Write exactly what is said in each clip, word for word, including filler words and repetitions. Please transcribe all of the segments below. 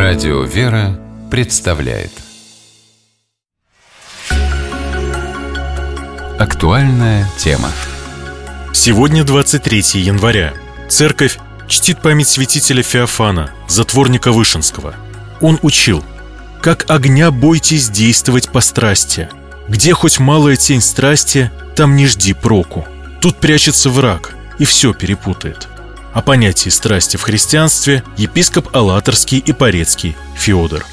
Радио «Вера» представляет актуальная тема. Сегодня двадцать третьего января. Церковь чтит память святителя Феофана, затворника Вышинского. Он учил: «Как огня бойтесь действовать по страсти. Где хоть малая тень страсти, там не жди проку. Тут прячется враг и все перепутает». О понятии страсти в христианстве епископ Алаторский и Порецкий Феодор.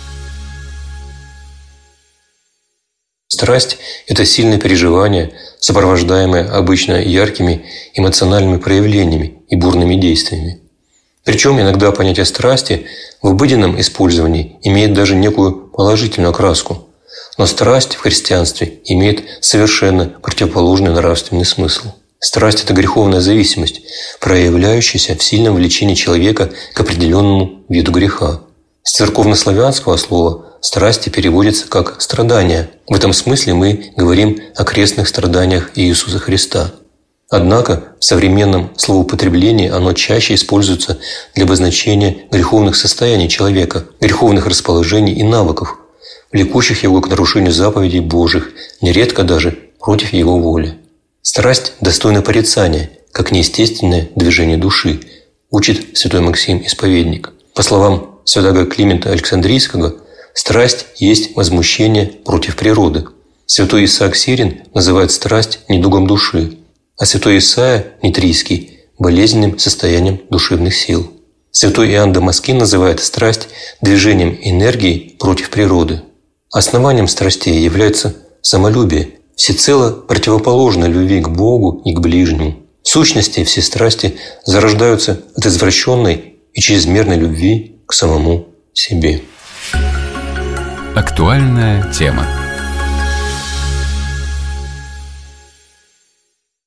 Страсть – это сильное переживание, сопровождаемое обычно яркими эмоциональными проявлениями и бурными действиями. Причем иногда понятие страсти в обыденном использовании имеет даже некую положительную окраску. Но страсть в христианстве имеет совершенно противоположный нравственный смысл. Страсть – это греховная зависимость, проявляющаяся в сильном влечении человека к определенному виду греха. С церковнославянского слова «страсти» переводится как «страдания». В этом смысле мы говорим о крестных страданиях Иисуса Христа. Однако в современном словоупотреблении оно чаще используется для обозначения греховных состояний человека, греховных расположений и навыков, влекущих его к нарушению заповедей Божьих, нередко даже против его воли. Страсть достойна порицания, как неестественное движение души, учит святой Максим Исповедник. По словам святого Климента Александрийского, страсть есть возмущение против природы. Святой Исаак Сирин называет страсть недугом души, а святой Исаия Нитрийский – болезненным состоянием душевных сил. Святой Иоанн Дамаскин называет страсть движением энергии против природы. Основанием страстей является самолюбие, всецело противоположно любви к Богу и к ближнему. В сущности, все страсти зарождаются от извращенной и чрезмерной любви к самому себе. Актуальная тема.